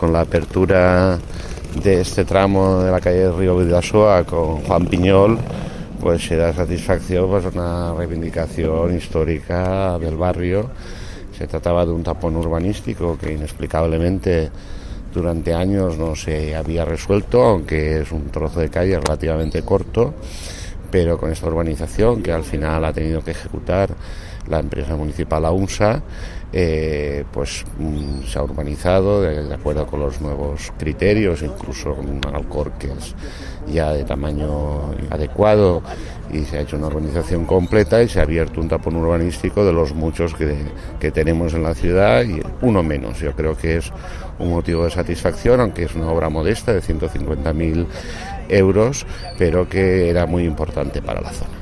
Con la apertura de este tramo de la calle Río Bidasoa con Juan Piñol, pues se da satisfacción, pues una reivindicación histórica del barrio. Se trataba de un tapón urbanístico que inexplicablemente durante años no se había resuelto, aunque es un trozo de calle relativamente corto, pero con esta urbanización que al final ha tenido que ejecutar la empresa municipal AUNSA, pues se ha urbanizado de acuerdo con los nuevos criterios, incluso con un alcorques ya de tamaño adecuado, y se ha hecho una urbanización completa y se ha abierto un tapón urbanístico de los muchos que tenemos en la ciudad, y uno menos. Yo creo que es un motivo de satisfacción, aunque es una obra modesta de 150.000 euros, pero que era muy importante para la zona.